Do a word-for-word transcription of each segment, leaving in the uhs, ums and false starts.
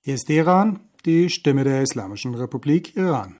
Hier ist Iran, die Stimme der Islamischen Republik Iran.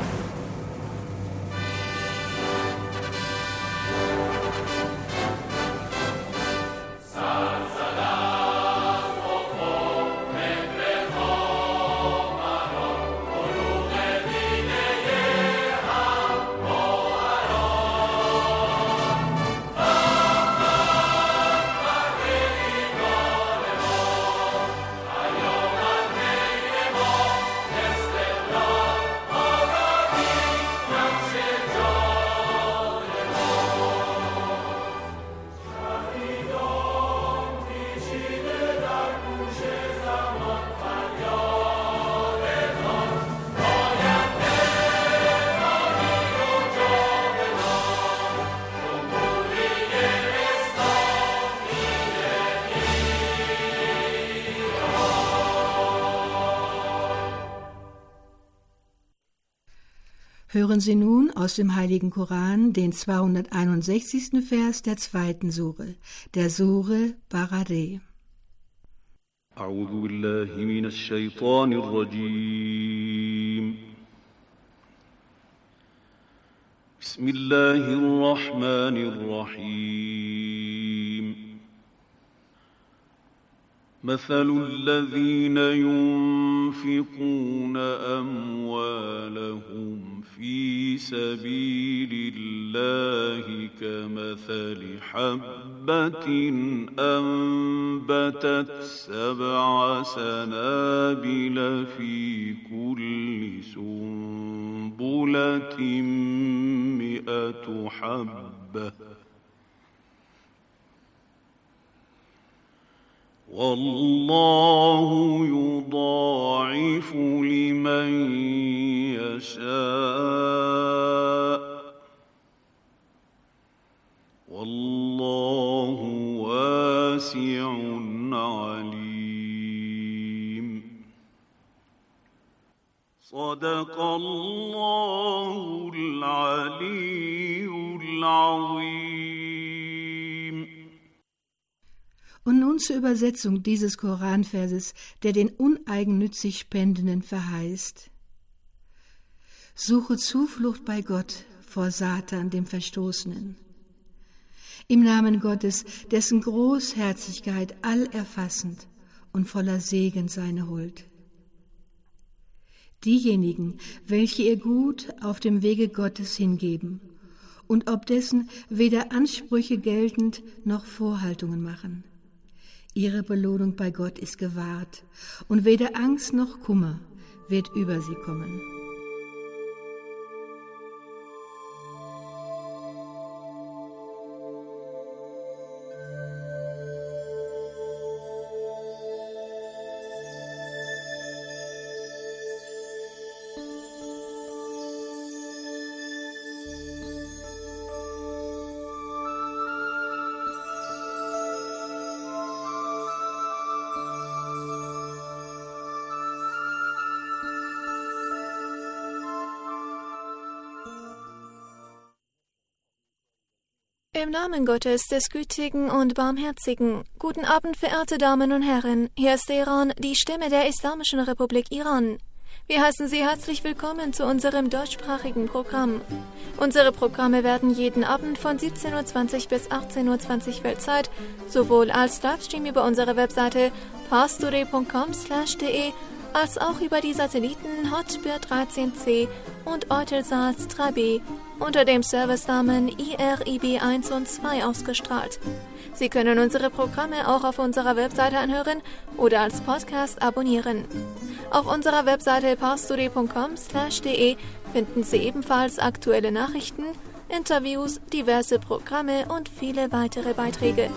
Hören Sie nun aus dem Heiligen Koran den zweihunderteinundsechzigsten Vers der zweiten Sure, der Sure Barareh. أعوذ بالله من الشيطان الرجيم بسم الله الرحمن الرحيم مثل الذين ينفقون أموالهم في سبيل الله كمثل حبة أنبتت سبع سنابل في كل سنبلة مئة حبة والله يضاعف لمن يشاء والله واسع عليم صدق الله العلي العظيم. Und nun zur Übersetzung dieses Koranverses, der den uneigennützig Spendenden verheißt. Suche Zuflucht bei Gott vor Satan, dem Verstoßenen. Im Namen Gottes, dessen Großherzigkeit allerfassend und voller Segen seine Huld. Diejenigen, welche ihr Gut auf dem Wege Gottes hingeben und ob dessen weder Ansprüche geltend noch Vorhaltungen machen. Ihre Belohnung bei Gott ist gewahrt, und weder Angst noch Kummer wird über sie kommen. Im Namen Gottes, des Gütigen und Barmherzigen. Guten Abend, verehrte Damen und Herren. Hier ist Iran, die Stimme der Islamischen Republik Iran. Wir heißen Sie herzlich willkommen zu unserem deutschsprachigen Programm. Unsere Programme werden jeden Abend von siebzehn Uhr zwanzig bis achtzehn Uhr zwanzig Weltzeit sowohl als Livestream über unsere Webseite parstoday punkt com slash de als auch über die Satelliten Hotbird dreizehn C und Eutelsat drei B unter dem Servicenamen I R I B eins und zwei ausgestrahlt. Sie können unsere Programme auch auf unserer Webseite anhören oder als Podcast abonnieren. Auf unserer Webseite parstoday punkt com slash de finden Sie ebenfalls aktuelle Nachrichten, Interviews, diverse Programme und viele weitere Beiträge.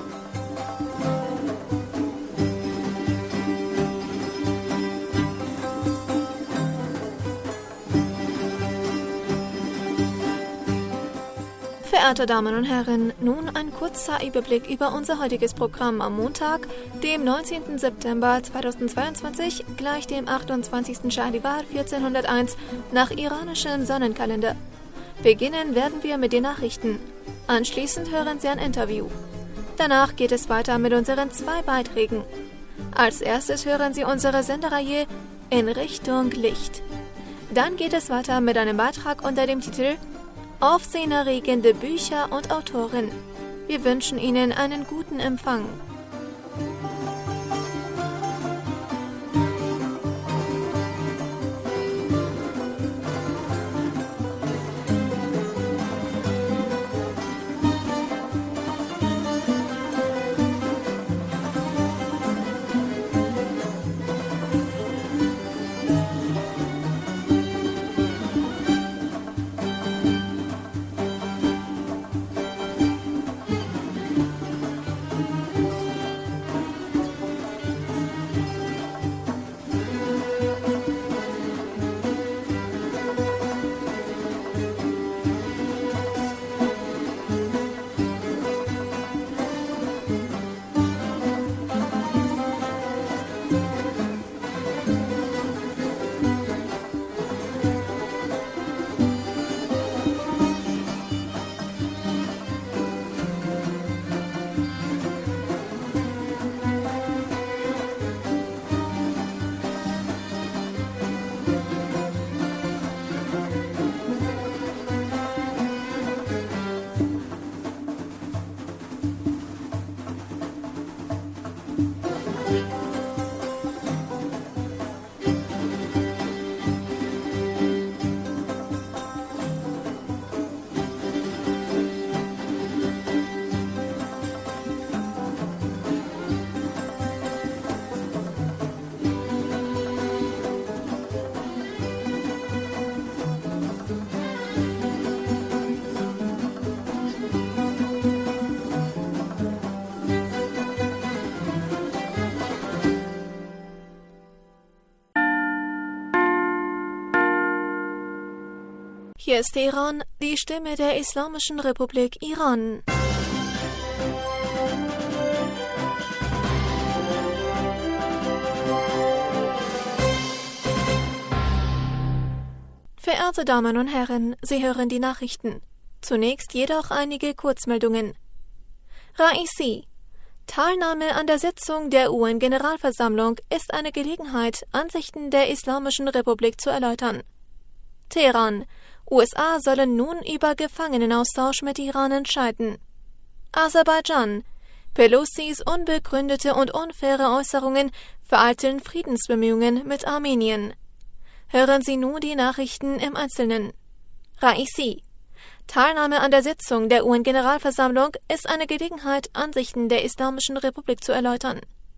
Verehrte Damen und Herren, nun ein kurzer Überblick über unser heutiges Programm am Montag, dem neunzehnten September zweitausendzweiundzwanzig, gleich dem achtundzwanzigsten Shahrivar vierzehnhunderteins nach iranischem Sonnenkalender. Beginnen werden wir mit den Nachrichten. Anschließend hören Sie ein Interview. Danach geht es weiter mit unseren zwei Beiträgen. Als erstes hören Sie unsere Sendereihe In Richtung Licht. Dann geht es weiter mit einem Beitrag unter dem Titel Aufsehenerregende Bücher und Autoren. Wir wünschen Ihnen einen guten Empfang. Hier ist Teheran, die Stimme der Islamischen Republik Iran. Verehrte Damen und Herren, Sie hören die Nachrichten. Zunächst jedoch einige Kurzmeldungen. Raisi. Teilnahme an der Sitzung der U N-Generalversammlung ist eine Gelegenheit, Ansichten der Islamischen Republik zu erläutern. Teheran. U S A sollen nun über Gefangenenaustausch mit Iran entscheiden. Aserbaidschan. Pelosis unbegründete und unfaire Äußerungen vereiteln Friedensbemühungen mit Armenien. Hören Sie nun die Nachrichten im Einzelnen. Raisi. Teilnahme an der Sitzung der U N-Generalversammlung ist eine Gelegenheit, Ansichten der Islamischen Republik zu erläutern.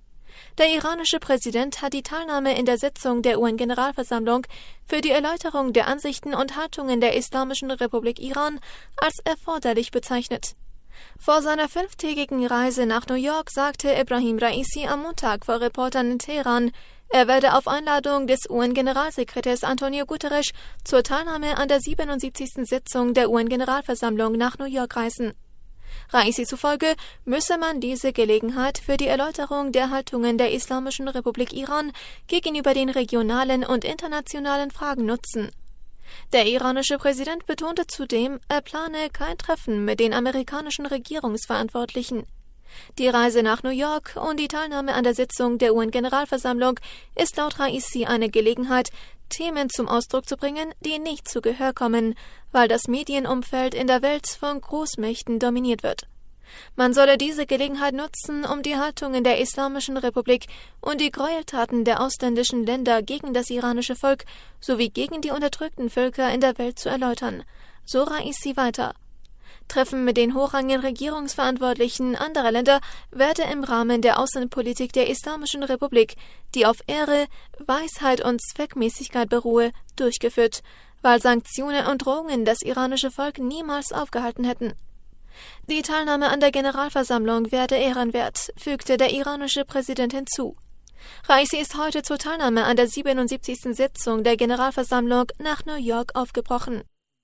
Der iranische Präsident hat die Teilnahme in der Sitzung der U N-Generalversammlung für die Erläuterung der Ansichten und Haltungen der Islamischen Republik Iran als erforderlich bezeichnet. Vor seiner fünftägigen Reise nach New York sagte Ebrahim Raisi am Montag vor Reportern in Teheran, er werde auf Einladung des U N-Generalsekretärs Antonio Guterres zur Teilnahme an der siebenundsiebzigsten Sitzung der U N-Generalversammlung nach New York reisen. Raisi zufolge müsse man diese Gelegenheit für die Erläuterung der Haltungen der Islamischen Republik Iran gegenüber den regionalen und internationalen Fragen nutzen. Der iranische Präsident betonte zudem, er plane kein Treffen mit den amerikanischen Regierungsverantwortlichen. Die Reise nach New York und die Teilnahme an der Sitzung der U N-Generalversammlung ist laut Raisi eine Gelegenheit, Themen zum Ausdruck zu bringen, die nicht zu Gehör kommen, weil das Medienumfeld in der Welt von Großmächten dominiert wird. Man solle diese Gelegenheit nutzen, um die Haltungen der Islamischen Republik und die Gräueltaten der ausländischen Länder gegen das iranische Volk sowie gegen die unterdrückten Völker in der Welt zu erläutern. So Raisi weiter. Treffen mit den hochrangigen Regierungsverantwortlichen anderer Länder werde im Rahmen der Außenpolitik der Islamischen Republik, die auf Ehre, Weisheit und Zweckmäßigkeit beruhe, durchgeführt, weil Sanktionen und Drohungen das iranische Volk niemals aufgehalten hätten. Die Teilnahme an der Generalversammlung werde ehrenwert, fügte der iranische Präsident hinzu. Raisi ist heute zur Teilnahme an der siebenundsiebzigsten Sitzung der Generalversammlung nach New York aufgebrochen.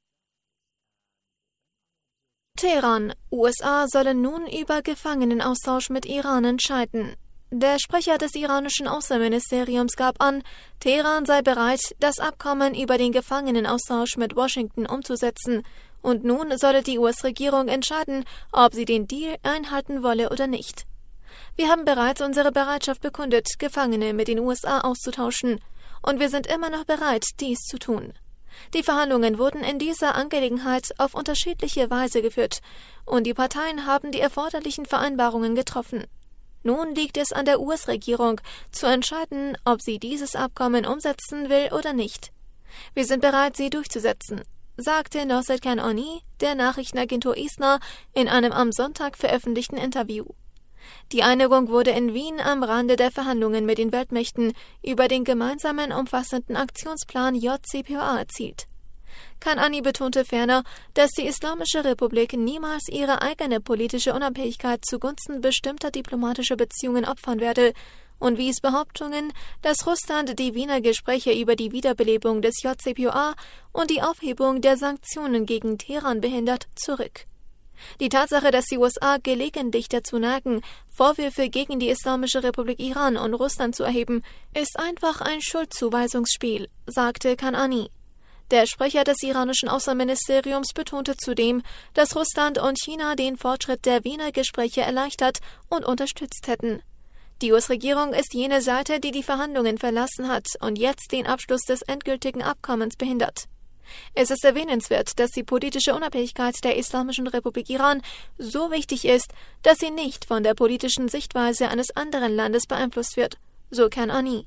Teheran. U S A sollen nun über Gefangenenaustausch mit Iran entscheiden. Der Sprecher des iranischen Außenministeriums gab an, Teheran sei bereit, das Abkommen über den Gefangenenaustausch mit Washington umzusetzen, und nun solle die U S-Regierung entscheiden, ob sie den Deal einhalten wolle oder nicht. Wir haben bereits unsere Bereitschaft bekundet, Gefangene mit den U S A auszutauschen, und wir sind immer noch bereit, dies zu tun. Die Verhandlungen wurden in dieser Angelegenheit auf unterschiedliche Weise geführt, und die Parteien haben die erforderlichen Vereinbarungen getroffen. Nun liegt es an der U S-Regierung, zu entscheiden, ob sie dieses Abkommen umsetzen will oder nicht. Wir sind bereit, sie durchzusetzen, sagte Nosrat Kanani der Nachrichtenagentur ISNA in einem am Sonntag veröffentlichten Interview. Die Einigung wurde in Wien am Rande der Verhandlungen mit den Weltmächten über den gemeinsamen umfassenden Aktionsplan J C P O A erzielt. Kanani betonte ferner, dass die Islamische Republik niemals ihre eigene politische Unabhängigkeit zugunsten bestimmter diplomatischer Beziehungen opfern werde und wies Behauptungen, dass Russland die Wiener Gespräche über die Wiederbelebung des J C P O A und die Aufhebung der Sanktionen gegen Teheran behindert, zurück. Die Tatsache, dass die U S A gelegentlich dazu neigen, Vorwürfe gegen die Islamische Republik Iran und Russland zu erheben, ist einfach ein Schuldzuweisungsspiel, sagte Kanani. Der Sprecher des iranischen Außenministeriums betonte zudem, dass Russland und China den Fortschritt der Wiener Gespräche erleichtert und unterstützt hätten. Die U S-Regierung ist jene Seite, die die Verhandlungen verlassen hat und jetzt den Abschluss des endgültigen Abkommens behindert. Es ist erwähnenswert, dass die politische Unabhängigkeit der Islamischen Republik Iran so wichtig ist, dass sie nicht von der politischen Sichtweise eines anderen Landes beeinflusst wird, so Kanani.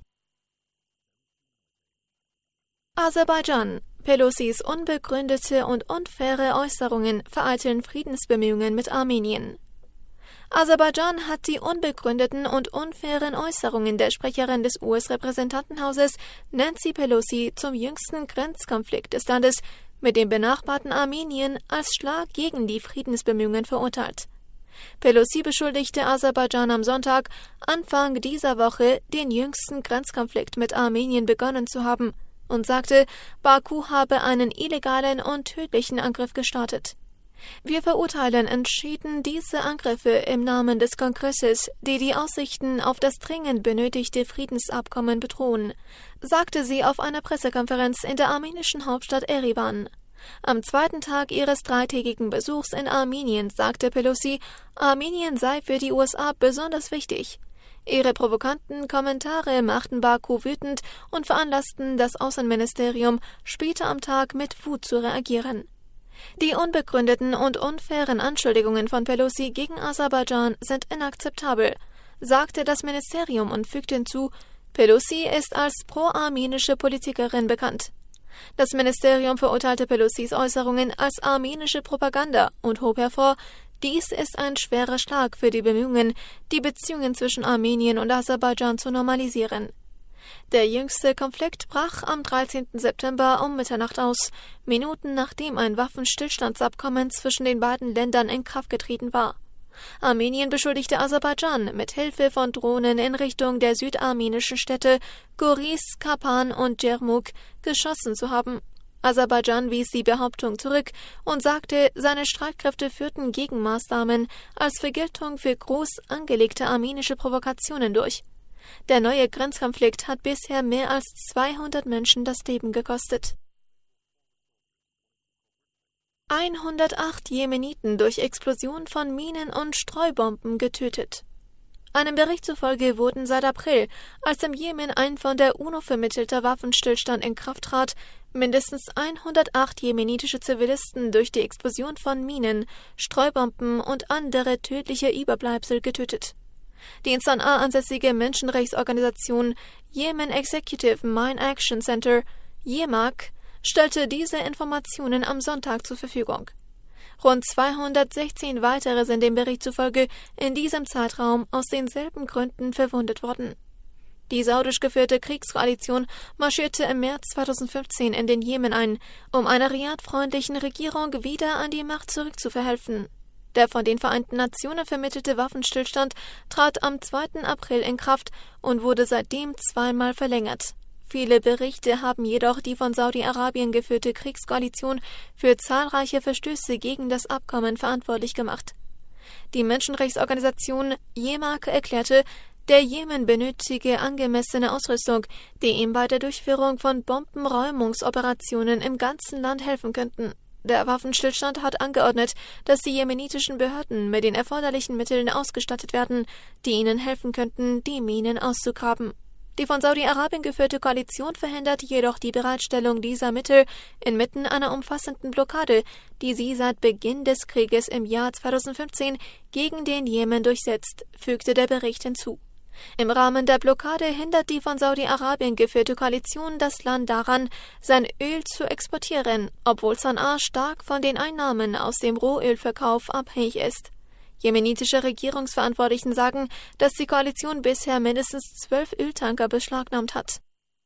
Aserbaidschan. Pelosis unbegründete und unfaire Äußerungen vereiteln Friedensbemühungen mit Armenien. Aserbaidschan hat die unbegründeten und unfairen Äußerungen der Sprecherin des U S-Repräsentantenhauses Nancy Pelosi zum jüngsten Grenzkonflikt des Landes mit dem benachbarten Armenien als Schlag gegen die Friedensbemühungen verurteilt. Pelosi beschuldigte Aserbaidschan am Sonntag, Anfang dieser Woche den jüngsten Grenzkonflikt mit Armenien begonnen zu haben, und sagte, Baku habe einen illegalen und tödlichen Angriff gestartet. Wir verurteilen entschieden diese Angriffe im Namen des Kongresses, die die Aussichten auf das dringend benötigte Friedensabkommen bedrohen, sagte sie auf einer Pressekonferenz in der armenischen Hauptstadt Erivan. Am zweiten Tag ihres dreitägigen Besuchs in Armenien sagte Pelosi, Armenien sei für die U S A besonders wichtig. Ihre provokanten Kommentare machten Baku wütend und veranlassten das Außenministerium, später am Tag mit Wut zu reagieren. Die unbegründeten und unfairen Anschuldigungen von Pelosi gegen Aserbaidschan sind inakzeptabel, sagte das Ministerium und fügte hinzu, Pelosi ist als pro-armenische Politikerin bekannt. Das Ministerium verurteilte Pelosis Äußerungen als armenische Propaganda und hob hervor, dies ist ein schwerer Schlag für die Bemühungen, die Beziehungen zwischen Armenien und Aserbaidschan zu normalisieren. Der jüngste Konflikt brach am dreizehnten September um Mitternacht aus, Minuten nachdem ein Waffenstillstandsabkommen zwischen den beiden Ländern in Kraft getreten war. Armenien beschuldigte Aserbaidschan, mit Hilfe von Drohnen in Richtung der südarmenischen Städte Goris, Kapan und Djermuk geschossen zu haben. Aserbaidschan wies die Behauptung zurück und sagte, seine Streitkräfte führten Gegenmaßnahmen als Vergeltung für groß angelegte armenische Provokationen durch. Der neue Grenzkonflikt hat bisher mehr als zweihundert Menschen das Leben gekostet. hundertacht Jemeniten durch Explosion von Minen und Streubomben getötet. Einem Bericht zufolge wurden seit April, als im Jemen ein von der UNO vermittelter Waffenstillstand in Kraft trat, mindestens hundertacht jemenitische Zivilisten durch die Explosion von Minen, Streubomben und andere tödliche Überbleibsel getötet. Die in Sanaa ansässige Menschenrechtsorganisation Yemen Executive Mine Action Center, YEMAC, stellte diese Informationen am Sonntag zur Verfügung. Rund zweihundertsechzehn weitere sind dem Bericht zufolge in diesem Zeitraum aus denselben Gründen verwundet worden. Die saudisch geführte Kriegskoalition marschierte im März zweitausendfünfzehn in den Jemen ein, um einer Riad-freundlichen Regierung wieder an die Macht zurückzuverhelfen. Der von den Vereinten Nationen vermittelte Waffenstillstand trat am zweiten April in Kraft und wurde seitdem zweimal verlängert. Viele Berichte haben jedoch die von Saudi-Arabien geführte Kriegskoalition für zahlreiche Verstöße gegen das Abkommen verantwortlich gemacht. Die Menschenrechtsorganisation YEMAC erklärte, der Jemen benötige angemessene Ausrüstung, die ihm bei der Durchführung von Bombenräumungsoperationen im ganzen Land helfen könnten. Der Waffenstillstand hat angeordnet, dass die jemenitischen Behörden mit den erforderlichen Mitteln ausgestattet werden, die ihnen helfen könnten, die Minen auszugraben. Die von Saudi-Arabien geführte Koalition verhindert jedoch die Bereitstellung dieser Mittel inmitten einer umfassenden Blockade, die sie seit Beginn des Krieges im Jahr zweitausendfünfzehn gegen den Jemen durchsetzt, fügte der Bericht hinzu. Im Rahmen der Blockade hindert die von Saudi-Arabien geführte Koalition das Land daran, sein Öl zu exportieren, obwohl Sanaa stark von den Einnahmen aus dem Rohölverkauf abhängig ist. Jemenitische Regierungsverantwortlichen sagen, dass die Koalition bisher mindestens zwölf Öltanker beschlagnahmt hat.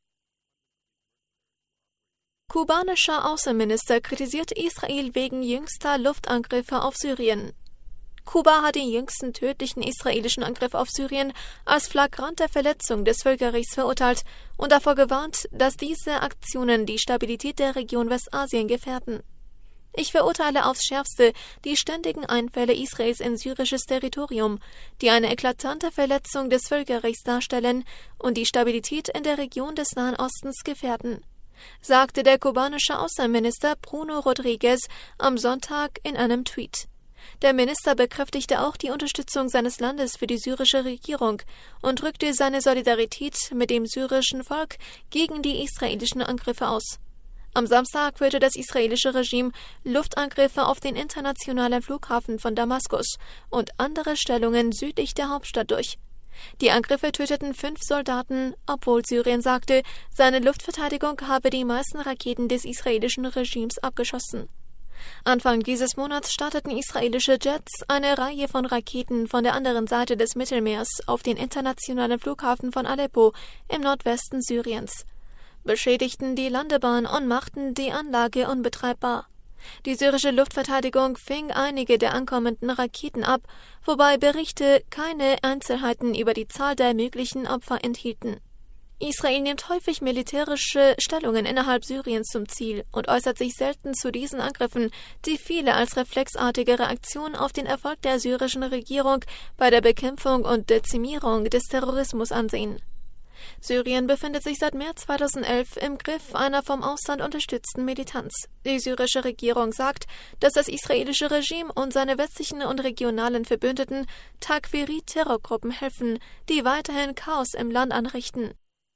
Kubanischer Außenminister kritisiert Israel wegen jüngster Luftangriffe auf Syrien. Kuba hat den jüngsten tödlichen israelischen Angriff auf Syrien als flagrante Verletzung des Völkerrechts verurteilt und davor gewarnt, dass diese Aktionen die Stabilität der Region Westasien gefährden. Ich verurteile aufs Schärfste die ständigen Einfälle Israels in syrisches Territorium, die eine eklatante Verletzung des Völkerrechts darstellen und die Stabilität in der Region des Nahen Ostens gefährden, sagte der kubanische Außenminister Bruno Rodriguez am Sonntag in einem Tweet. Der Minister bekräftigte auch die Unterstützung seines Landes für die syrische Regierung und drückte seine Solidarität mit dem syrischen Volk gegen die israelischen Angriffe aus. Am Samstag führte das israelische Regime Luftangriffe auf den internationalen Flughafen von Damaskus und andere Stellungen südlich der Hauptstadt durch. Die Angriffe töteten fünf Soldaten, obwohl Syrien sagte, seine Luftverteidigung habe die meisten Raketen des israelischen Regimes abgeschossen. Anfang dieses Monats starteten israelische Jets eine Reihe von Raketen von der anderen Seite des Mittelmeers auf den internationalen Flughafen von Aleppo im Nordwesten Syriens, beschädigten die Landebahn und machten die Anlage unbetreibbar. Die syrische Luftverteidigung fing einige der ankommenden Raketen ab, wobei Berichte keine Einzelheiten über die Zahl der möglichen Opfer enthielten. Israel nimmt häufig militärische Stellungen innerhalb Syriens zum Ziel und äußert sich selten zu diesen Angriffen, die viele als reflexartige Reaktion auf den Erfolg der syrischen Regierung bei der Bekämpfung und Dezimierung des Terrorismus ansehen. Syrien befindet sich seit März zweitausendelf im Griff einer vom Ausland unterstützten Militanz. Die syrische Regierung sagt, dass das israelische Regime und seine westlichen und regionalen Verbündeten Takfiri-Terrorgruppen helfen, die weiterhin Chaos im Land anrichten.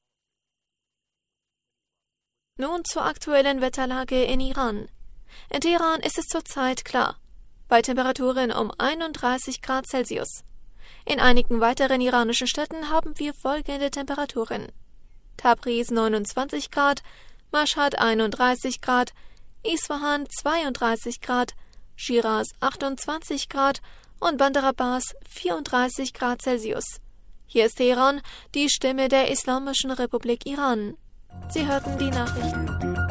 Nun zur aktuellen Wetterlage in Iran. In Teheran ist es zurzeit klar, bei Temperaturen um einunddreißig Grad Celsius. In einigen weiteren iranischen Städten haben wir folgende Temperaturen: Tabriz neunundzwanzig Grad, Mashhad einunddreißig Grad, Isfahan zweiunddreißig Grad, Shiraz achtundzwanzig Grad und Bandar Abbas vierunddreißig Grad Celsius. Hier ist Teheran, die Stimme der Islamischen Republik Iran. Sie hörten die Nachrichten.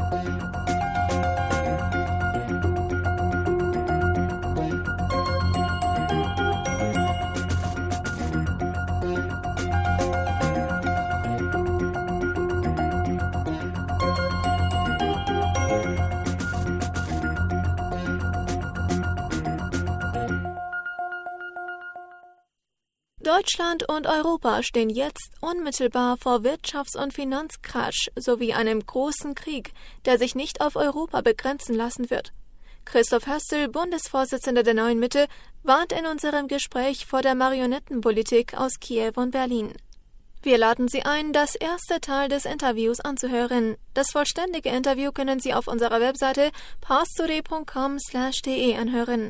Deutschland und Europa stehen jetzt unmittelbar vor Wirtschafts- und Finanzcrash sowie einem großen Krieg, der sich nicht auf Europa begrenzen lassen wird. Christoph Höstl, Bundesvorsitzender der Neuen Mitte, warnt in unserem Gespräch vor der Marionettenpolitik aus Kiew und Berlin. Wir laden Sie ein, das erste Teil des Interviews anzuhören. Das vollständige Interview können Sie auf unserer Webseite parstoday punkt com slash de anhören.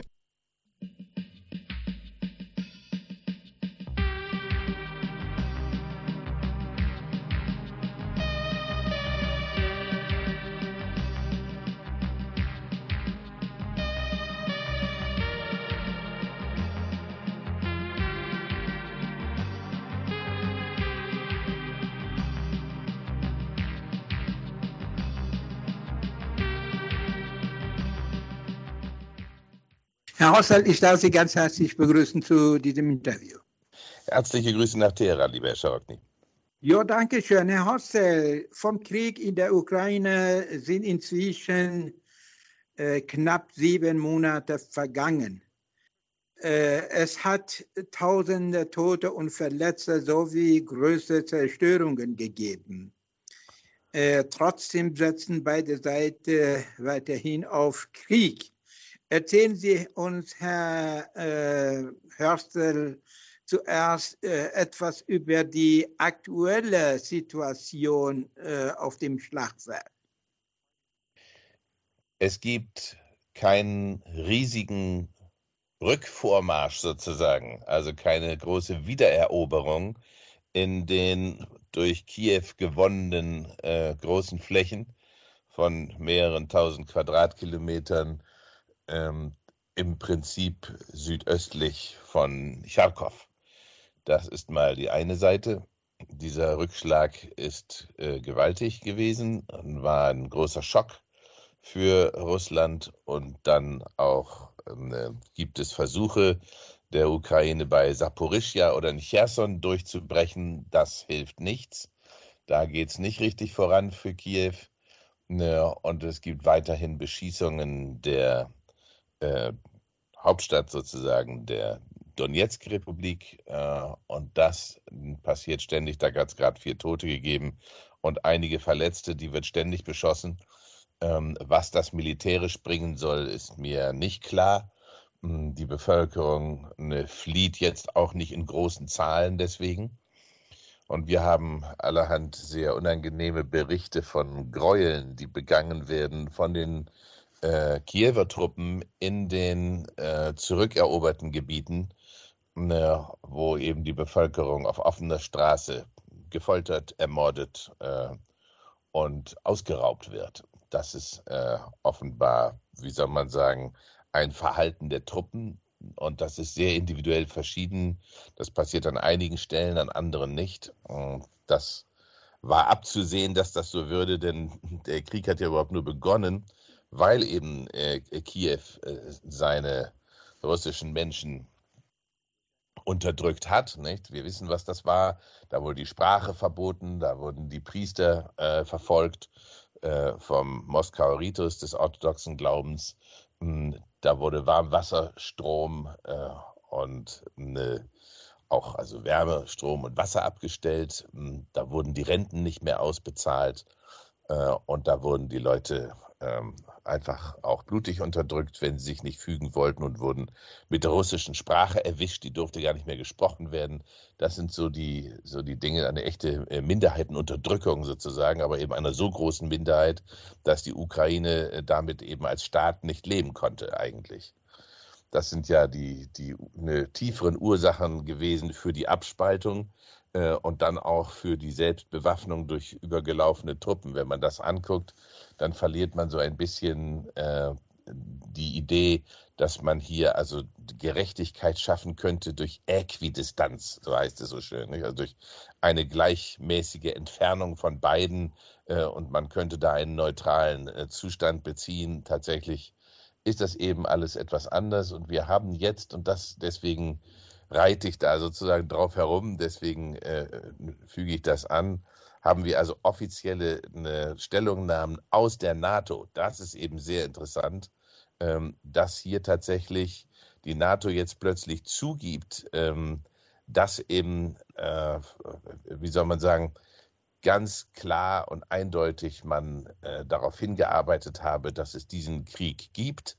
Herr Hossel, ich darf Sie ganz herzlich begrüßen zu diesem Interview. Herzliche Grüße nach Teheran, lieber Herr Scharokny. Ja, danke schön. Herr Hossel, vom Krieg in der Ukraine sind inzwischen äh, knapp sieben Monate vergangen. Äh, es hat tausende Tote und Verletzte sowie größere Zerstörungen gegeben. Äh, trotzdem setzen beide Seiten weiterhin auf Krieg. Erzählen Sie uns, Herr äh, Hörstel, zuerst äh, etwas über die aktuelle Situation äh, auf dem Schlachtfeld. Es gibt keinen riesigen Rückvormarsch sozusagen, also keine große Wiedereroberung in den durch Kiew gewonnenen äh, großen Flächen von mehreren tausend Quadratkilometern, ähm, im Prinzip südöstlich von Charkow. Das ist mal die eine Seite. Dieser Rückschlag ist äh, gewaltig gewesen und war ein großer Schock für Russland. Und dann auch äh, gibt es Versuche der Ukraine bei Saporischschja oder in Cherson durchzubrechen. Das hilft nichts. Da geht es nicht richtig voran für Kiew. Ja, und es gibt weiterhin Beschießungen der äh, Hauptstadt sozusagen, der Donetsk-Republik. Äh, und das passiert ständig. Da hat es gerade vier Tote gegeben und einige Verletzte. Die wird ständig beschossen. Ähm, was das militärisch bringen soll, ist mir nicht klar. Die Bevölkerung ne, flieht jetzt auch nicht in großen Zahlen deswegen. Und wir haben allerhand sehr unangenehme Berichte von Gräueln, die begangen werden von den äh, Kiewer Truppen in den äh, zurückeroberten Gebieten, ne, wo eben die Bevölkerung auf offener Straße gefoltert, ermordet äh, und ausgeraubt wird. Das ist äh, offenbar, wie soll man sagen, ein Verhalten der Truppen, und das ist sehr individuell verschieden. Das passiert an einigen Stellen, an anderen nicht. Das war abzusehen, dass das so würde, denn der Krieg hat ja überhaupt nur begonnen, weil eben äh, Kiew äh, seine russischen Menschen unterdrückt hat. Nicht? Wir wissen, was das war. Da wurde die Sprache verboten, da wurden die Priester äh, verfolgt äh, vom Moskauer Ritus des orthodoxen Glaubens. Da wurde Warmwasserstrom äh, und eine, auch also Wärme, Strom und Wasser abgestellt. Da wurden die Renten nicht mehr ausbezahlt äh, und da wurden die Leute ähm, einfach auch blutig unterdrückt, wenn sie sich nicht fügen wollten, und wurden mit der russischen Sprache erwischt. Die durfte gar nicht mehr gesprochen werden. Das sind so die, so die Dinge, eine echte Minderheitenunterdrückung sozusagen, aber eben einer so großen Minderheit, dass die Ukraine damit eben als Staat nicht leben konnte eigentlich. Das sind ja die, die ne, tieferen Ursachen gewesen für die Abspaltung äh, und dann auch für die Selbstbewaffnung durch übergelaufene Truppen. Wenn man das anguckt, dann verliert man so ein bisschen äh, die Idee, dass man hier also Gerechtigkeit schaffen könnte durch Äquidistanz, so heißt es so schön, nicht? Also durch eine gleichmäßige Entfernung von beiden äh, und man könnte da einen neutralen äh, Zustand beziehen. Tatsächlich ist das eben alles etwas anders und wir haben jetzt, und das deswegen reite ich da sozusagen drauf herum, deswegen äh, füge ich das an, haben wir also offizielle äh, Stellungnahmen aus der NATO. Das ist eben sehr interessant, ähm, dass hier tatsächlich die NATO jetzt plötzlich zugibt, ähm, dass eben, äh, wie soll man sagen, ganz klar und eindeutig man äh, darauf hingearbeitet habe, dass es diesen Krieg gibt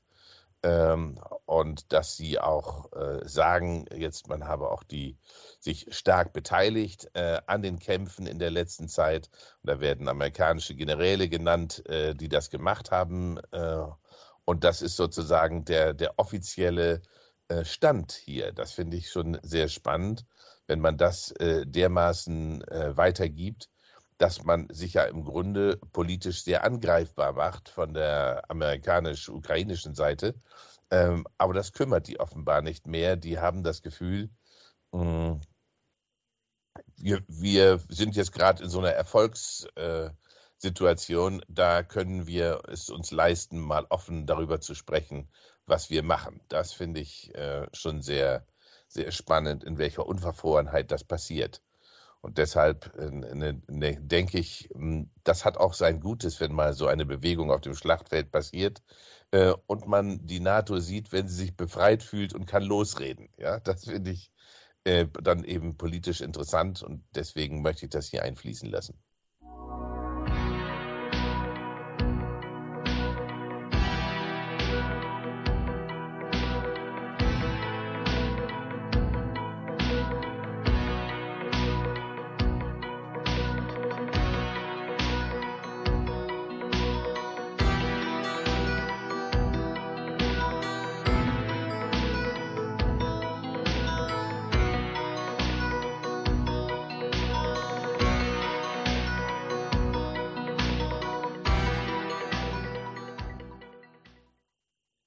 ähm, und dass sie auch äh, sagen, jetzt man habe auch die sich stark beteiligt äh, an den Kämpfen in der letzten Zeit. Und da werden amerikanische Generäle genannt, äh, die das gemacht haben. Äh, und das ist sozusagen der, der offizielle äh, Stand hier. Das finde ich schon sehr spannend, wenn man das äh, dermaßen äh, weitergibt, dass man sich ja im Grunde politisch sehr angreifbar macht von der amerikanisch-ukrainischen Seite. Ähm, aber das kümmert die offenbar nicht mehr. Die haben das Gefühl, mh, wir, wir sind jetzt gerade in so einer Erfolgssituation, äh, da können wir es uns leisten, mal offen darüber zu sprechen, was wir machen. Das finde ich äh, schon sehr, sehr spannend, in welcher Unverfrorenheit das passiert. Und deshalb ne, ne, denke ich, das hat auch sein Gutes, wenn mal so eine Bewegung auf dem Schlachtfeld passiert äh, und man die NATO sieht, wenn sie sich befreit fühlt und kann losreden. Ja, das finde ich äh, dann eben politisch interessant und deswegen möchte ich das hier einfließen lassen.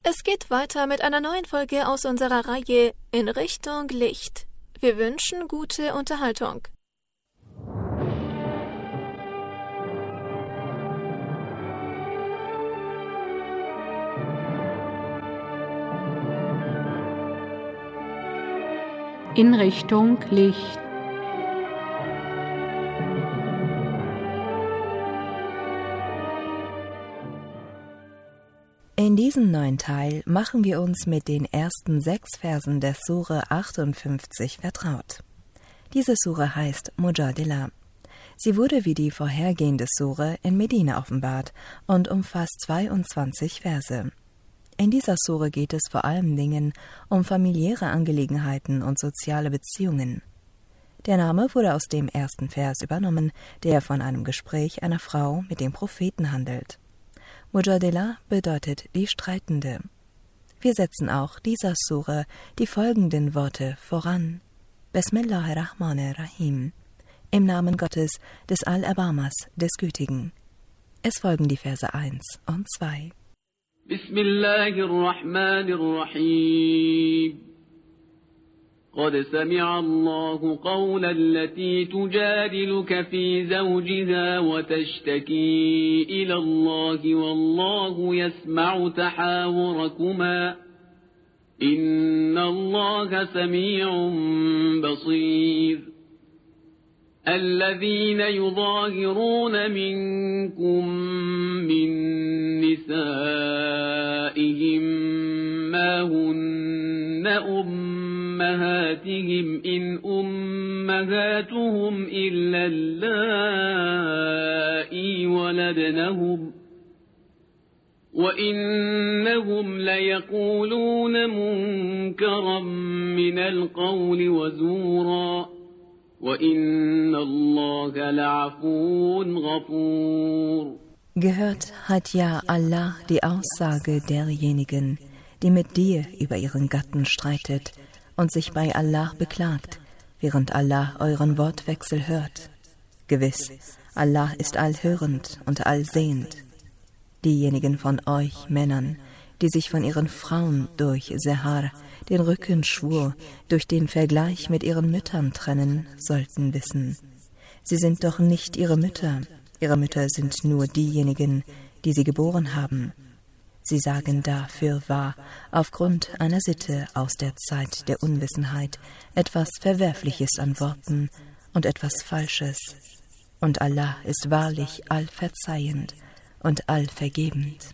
Es geht weiter mit einer neuen Folge aus unserer Reihe In Richtung Licht. Wir wünschen gute Unterhaltung. In Richtung Licht. In diesem neuen Teil machen wir uns mit den ersten sechs Versen der Sure achtundfünfzig vertraut. Diese Sure heißt Mujadila. Sie wurde wie die vorhergehende Sure in Medina offenbart und umfasst zweiundzwanzig Verse. In dieser Sure geht es vor allen Dingen um familiäre Angelegenheiten und soziale Beziehungen. Der Name wurde aus dem ersten Vers übernommen, der von einem Gespräch einer Frau mit dem Propheten handelt. Mujadila bedeutet die Streitende. Wir setzen auch dieser Sure die folgenden Worte voran. Bismillahirrahmanirrahim. Im Namen Gottes, des Allerbarmers, des Gütigen. Es folgen die Verse eins und zwei. Bismillahirrahmanirrahim. قد سمع الله قول التي تجادلك في زوجها وتشتكي إلى الله والله يسمع تحاوركما إن الله سميع بصير الذين يظاهرون منكم من نسائهم ما هن أم أمهاتهم إن أمهاتهم إلا اللائي ولدنهم وإنهم ليقولون منكرا من القول وزورا وإن الله لعفو غفور. Gehört hat ja Allah die Aussage derjenigen, die mit dir über ihren Gatten streitet und sich bei Allah beklagt, während Allah euren Wortwechsel hört. Gewiss, Allah ist allhörend und allsehend. Diejenigen von euch Männern, die sich von ihren Frauen durch Sehar, den Rückenschwur, durch den Vergleich mit ihren Müttern trennen, sollten wissen. Sie sind doch nicht ihre Mütter, ihre Mütter sind nur diejenigen, die sie geboren haben. Sie sagen dafür wahr, aufgrund einer Sitte aus der Zeit der Unwissenheit, etwas Verwerfliches an Worten und etwas Falsches. Und Allah ist wahrlich allverzeihend und allvergebend.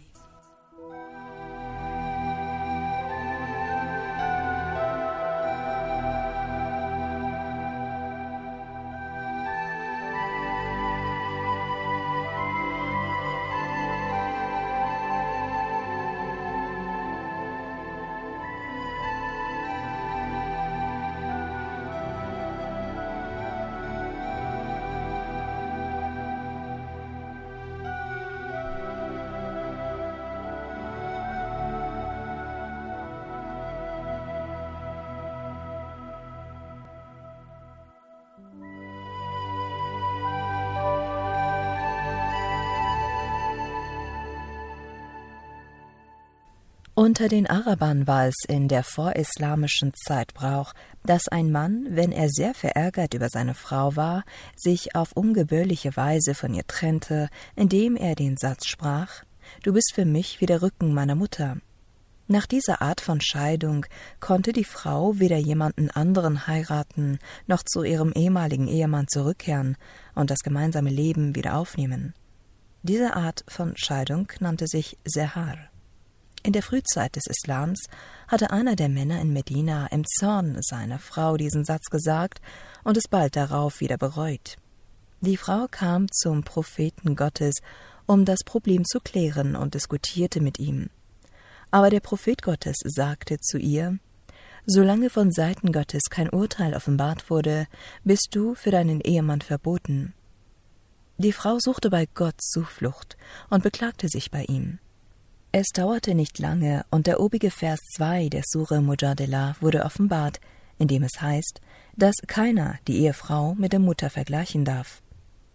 Unter den Arabern war es in der vorislamischen Zeit Brauch, dass ein Mann, wenn er sehr verärgert über seine Frau war, sich auf ungebührliche Weise von ihr trennte, indem er den Satz sprach: »Du bist für mich wie der Rücken meiner Mutter.« Nach dieser Art von Scheidung konnte die Frau weder jemanden anderen heiraten, noch zu ihrem ehemaligen Ehemann zurückkehren und das gemeinsame Leben wieder aufnehmen. Diese Art von Scheidung nannte sich Sehar. In der Frühzeit des Islams hatte einer der Männer in Medina im Zorn seiner Frau diesen Satz gesagt und es bald darauf wieder bereut. Die Frau kam zum Propheten Gottes, um das Problem zu klären, und diskutierte mit ihm. Aber der Prophet Gottes sagte zu ihr: »Solange von Seiten Gottes kein Urteil offenbart wurde, bist du für deinen Ehemann verboten.« Die Frau suchte bei Gott Zuflucht und beklagte sich bei ihm. Es dauerte nicht lange, und der obige Vers zwei der Sure Mujadila wurde offenbart, in dem es heißt, dass keiner die Ehefrau mit der Mutter vergleichen darf.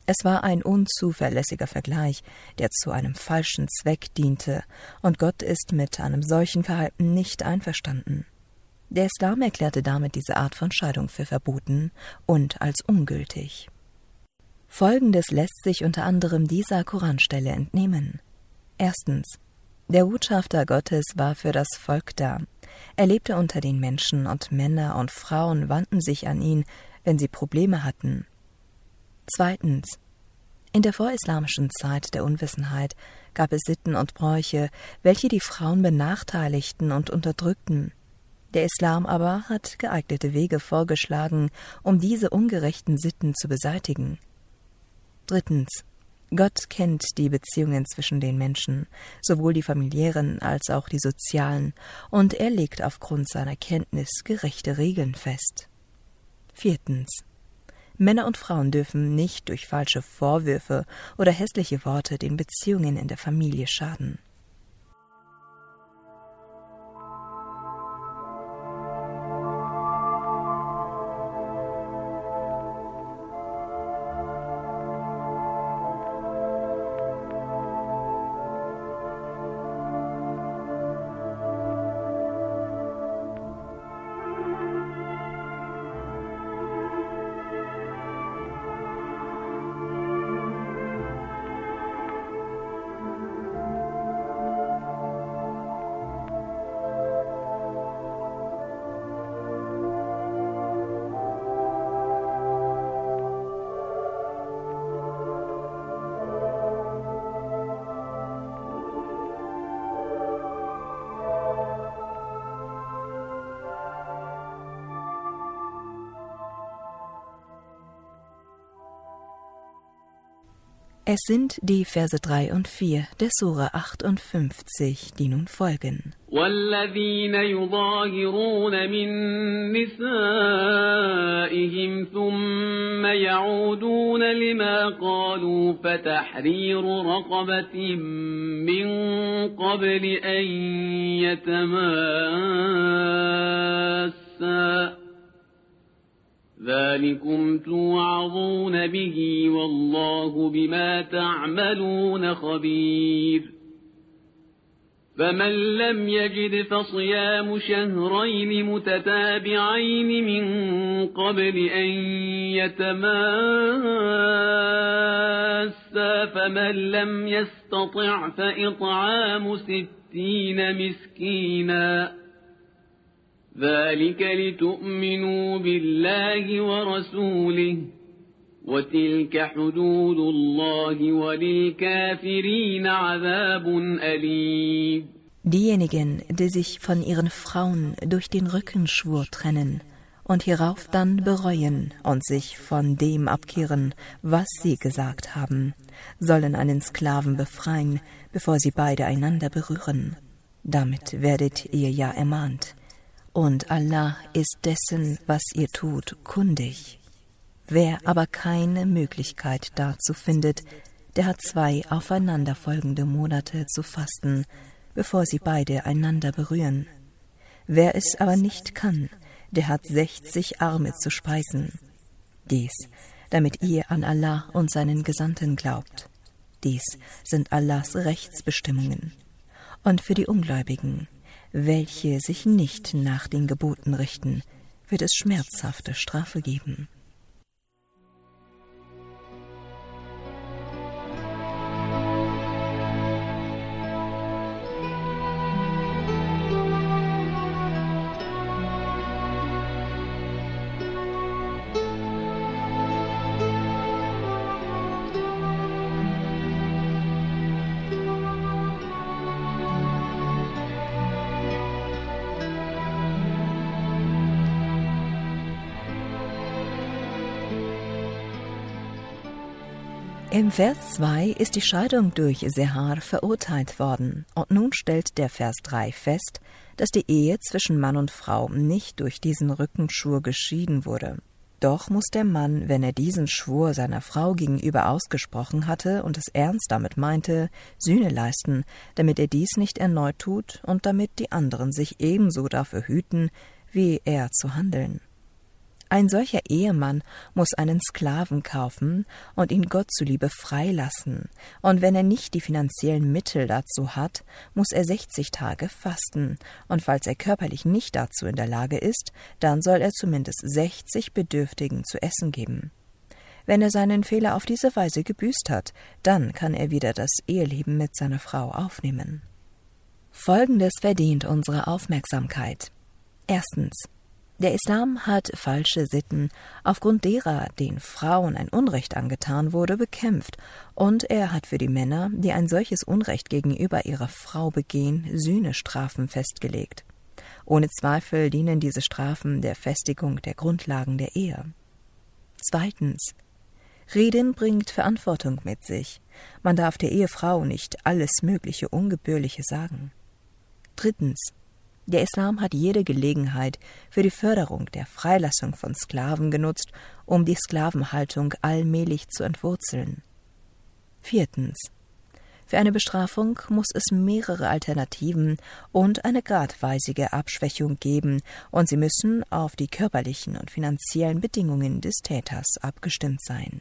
Es war ein unzuverlässiger Vergleich, der zu einem falschen Zweck diente, und Gott ist mit einem solchen Verhalten nicht einverstanden. Der Islam erklärte damit diese Art von Scheidung für verboten und als ungültig. Folgendes lässt sich unter anderem dieser Koranstelle entnehmen. Erstens. Der Botschafter Gottes war für das Volk da. Er lebte unter den Menschen, und Männer und Frauen wandten sich an ihn, wenn sie Probleme hatten. Zweitens. In der vorislamischen Zeit der Unwissenheit gab es Sitten und Bräuche, welche die Frauen benachteiligten und unterdrückten. Der Islam aber hat geeignete Wege vorgeschlagen, um diese ungerechten Sitten zu beseitigen. Drittens. Gott kennt die Beziehungen zwischen den Menschen, sowohl die familiären als auch die sozialen, und er legt aufgrund seiner Kenntnis gerechte Regeln fest. Viertens. Männer und Frauen dürfen nicht durch falsche Vorwürfe oder hässliche Worte den Beziehungen in der Familie schaden. Es sind die Verse drei und vier der Sure achtundfünfzig, die nun folgen. وَالَّذِينَ يُظَاهِرُونَ مِن نِّسَائِهِمْ ثُمَّ يَعُودُونَ لِمَا قَالُوا فَتَحْرِيرُ رَقَبَةٍ مِّن قَبْلِ أَن يَتَمَاسَّا ذلكم توعظون به والله بما تعملون خبير فمن لم يجد فصيام شهرين متتابعين من قبل أن يتماسا فمن لم يستطع فإطعام ستين مسكينا ذلك لتؤمنوا بالله ورسوله وتلك حدود الله وللكافرين عذاب أليم. Diejenigen, die sich von ihren Frauen durch den Rückenschwur trennen und hierauf dann bereuen und sich von dem abkehren, was sie gesagt haben, sollen einen Sklaven befreien, bevor sie beide einander berühren. Damit werdet ihr ja ermahnt. Und Allah ist dessen, was ihr tut, kundig. Wer aber keine Möglichkeit dazu findet, der hat zwei aufeinanderfolgende Monate zu fasten, bevor sie beide einander berühren. Wer es aber nicht kann, der hat sechzig Arme zu speisen. Dies, damit ihr an Allah und seinen Gesandten glaubt. Dies sind Allahs Rechtsbestimmungen. Und für die Ungläubigen, welche sich nicht nach den Geboten richten, wird es schmerzhafte Strafe geben. Im Vers zwei ist die Scheidung durch Sehar verurteilt worden, und nun stellt der Vers drei fest, dass die Ehe zwischen Mann und Frau nicht durch diesen Rückenschwur geschieden wurde. Doch muss der Mann, wenn er diesen Schwur seiner Frau gegenüber ausgesprochen hatte und es ernst damit meinte, Sühne leisten, damit er dies nicht erneut tut und damit die anderen sich ebenso dafür hüten, wie er zu handeln. Ein solcher Ehemann muss einen Sklaven kaufen und ihn Gott zuliebe freilassen, und wenn er nicht die finanziellen Mittel dazu hat, muss er sechzig Tage fasten, und falls er körperlich nicht dazu in der Lage ist, dann soll er zumindest sechzig Bedürftigen zu essen geben. Wenn er seinen Fehler auf diese Weise gebüßt hat, dann kann er wieder das Eheleben mit seiner Frau aufnehmen. Folgendes verdient unsere Aufmerksamkeit. Erstens. Der Islam hat falsche Sitten, aufgrund derer den Frauen ein Unrecht angetan wurde, bekämpft, und er hat für die Männer, die ein solches Unrecht gegenüber ihrer Frau begehen, Sühnestrafen festgelegt. Ohne Zweifel dienen diese Strafen der Festigung der Grundlagen der Ehe. Zweitens. Reden bringt Verantwortung mit sich. Man darf der Ehefrau nicht alles mögliche Ungebührliche sagen. Drittens. Der Islam hat jede Gelegenheit für die Förderung der Freilassung von Sklaven genutzt, um die Sklavenhaltung allmählich zu entwurzeln. Viertens. Für eine Bestrafung muss es mehrere Alternativen und eine gradweisige Abschwächung geben, und sie müssen auf die körperlichen und finanziellen Bedingungen des Täters abgestimmt sein.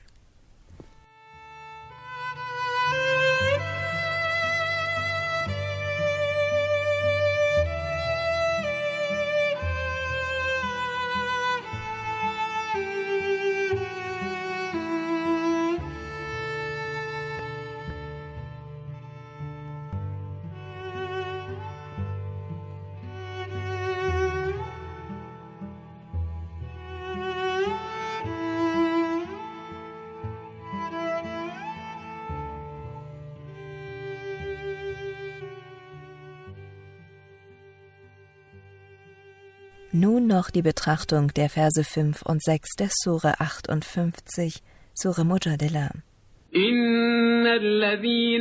Nun noch die Betrachtung der Verse fünf und sechs der Sure achtundfünfzig, Sure Mujadila. إن الذين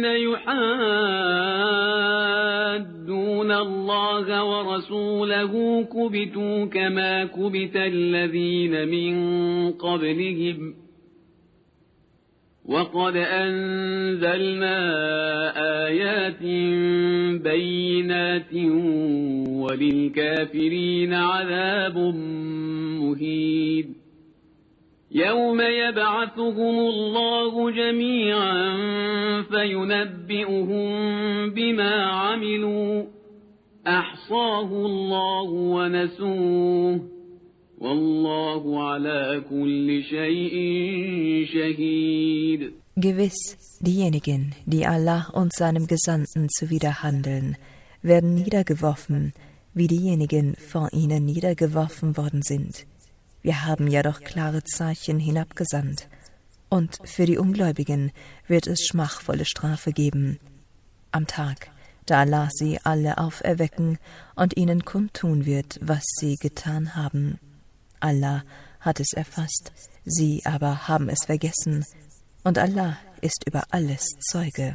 يحادون الله ورسوله كبتوا كما كبت الذين من قبلهم وقد أنزلنا آيات بينات وللكافرين عذاب مهين يوم يبعثهم الله جميعا فينبئهم بما عملوا أحصاه الله ونسوه والله على كل شيء شهيد. Gewiss, diejenigen, die Allah und seinem Gesandten zuwiderhandeln, werden niedergeworfen, wie diejenigen vor ihnen niedergeworfen worden sind. Wir haben ja doch klare Zeichen hinabgesandt. Und für die Ungläubigen wird es schmachvolle Strafe geben. Am Tag, da Allah sie alle auferwecken und ihnen kundtun wird, was sie getan haben. Allah hat es erfasst, sie aber haben es vergessen, und Allah ist über alles Zeuge.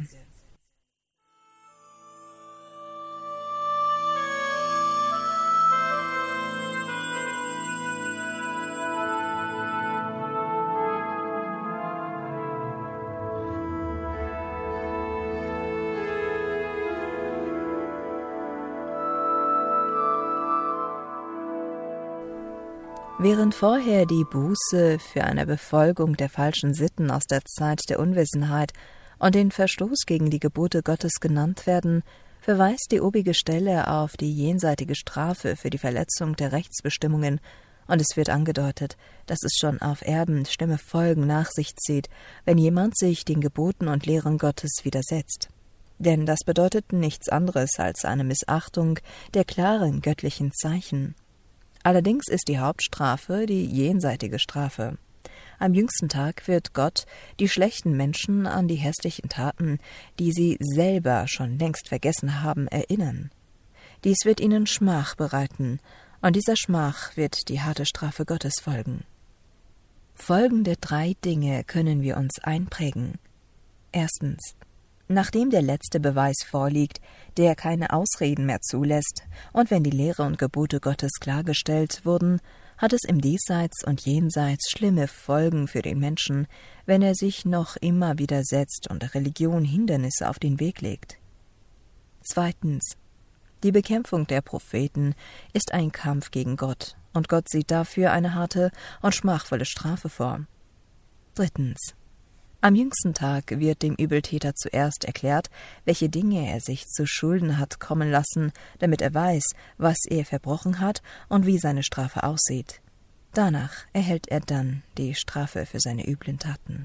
Während vorher die Buße für eine Befolgung der falschen Sitten aus der Zeit der Unwissenheit und den Verstoß gegen die Gebote Gottes genannt werden, verweist die obige Stelle auf die jenseitige Strafe für die Verletzung der Rechtsbestimmungen, und es wird angedeutet, dass es schon auf Erden schlimme Folgen nach sich zieht, wenn jemand sich den Geboten und Lehren Gottes widersetzt. Denn das bedeutet nichts anderes als eine Missachtung der klaren göttlichen Zeichen. Allerdings ist die Hauptstrafe die jenseitige Strafe. Am jüngsten Tag wird Gott die schlechten Menschen an die hässlichen Taten, die sie selber schon längst vergessen haben, erinnern. Dies wird ihnen Schmach bereiten, und dieser Schmach wird die harte Strafe Gottes folgen. Folgende drei Dinge können wir uns einprägen. Erstens. Nachdem der letzte Beweis vorliegt, der keine Ausreden mehr zulässt, und wenn die Lehre und Gebote Gottes klargestellt wurden, hat es im Diesseits und Jenseits schlimme Folgen für den Menschen, wenn er sich noch immer widersetzt und der Religion Hindernisse auf den Weg legt. Zweitens. Die Bekämpfung der Propheten ist ein Kampf gegen Gott, und Gott sieht dafür eine harte und schmachvolle Strafe vor. Drittens. Am jüngsten Tag wird dem Übeltäter zuerst erklärt, welche Dinge er sich zu Schulden hat kommen lassen, damit er weiß, was er verbrochen hat und wie seine Strafe aussieht. Danach erhält er dann die Strafe für seine üblen Taten.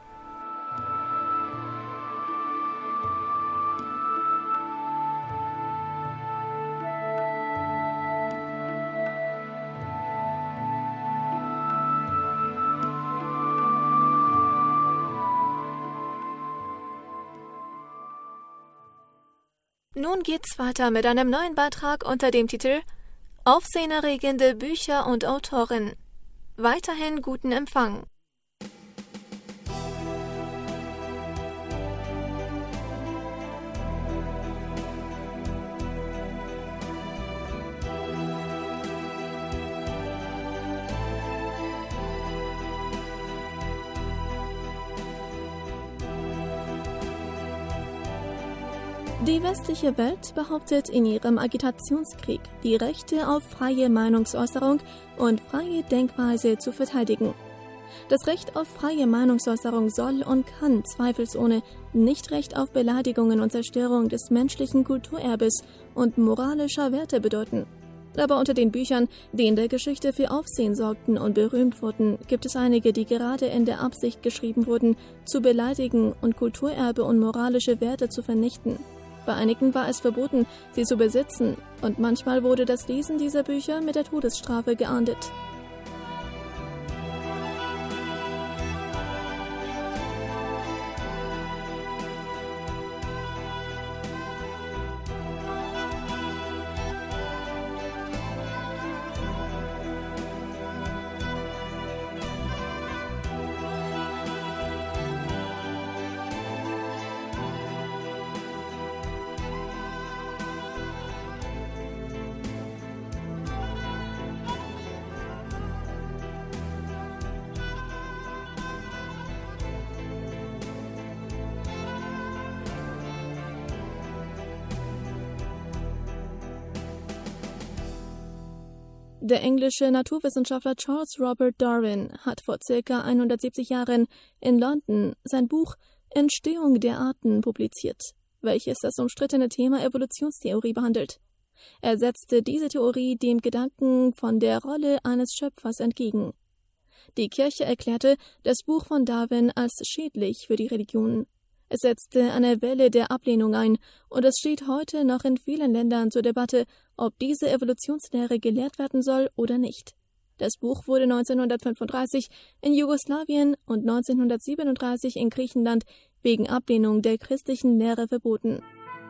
Nun geht's weiter mit einem neuen Beitrag unter dem Titel Aufsehenerregende Bücher und Autoren. Weiterhin guten Empfang. Die westliche Welt behauptet in ihrem Agitationskrieg, die Rechte auf freie Meinungsäußerung und freie Denkweise zu verteidigen. Das Recht auf freie Meinungsäußerung soll und kann zweifelsohne nicht Recht auf Beleidigungen und Zerstörung des menschlichen Kulturerbes und moralischer Werte bedeuten. Aber unter den Büchern, die in der Geschichte für Aufsehen sorgten und berühmt wurden, gibt es einige, die gerade in der Absicht geschrieben wurden, zu beleidigen und Kulturerbe und moralische Werte zu vernichten. Bei einigen war es verboten, sie zu besitzen, und manchmal wurde das Lesen dieser Bücher mit der Todesstrafe geahndet. Der englische Naturwissenschaftler Charles Robert Darwin hat vor circa hundertsiebzig Jahren in London sein Buch Entstehung der Arten publiziert, welches das umstrittene Thema Evolutionstheorie behandelt. Er setzte diese Theorie dem Gedanken von der Rolle eines Schöpfers entgegen. Die Kirche erklärte das Buch von Darwin als schädlich für die Religion. Es setzte eine Welle der Ablehnung ein, und es steht heute noch in vielen Ländern zur Debatte, ob diese Evolutionslehre gelehrt werden soll oder nicht. Das Buch wurde neunzehnhundertfünfunddreißig in Jugoslawien und neunzehnhundertsiebenunddreißig in Griechenland wegen Ablehnung der christlichen Lehre verboten.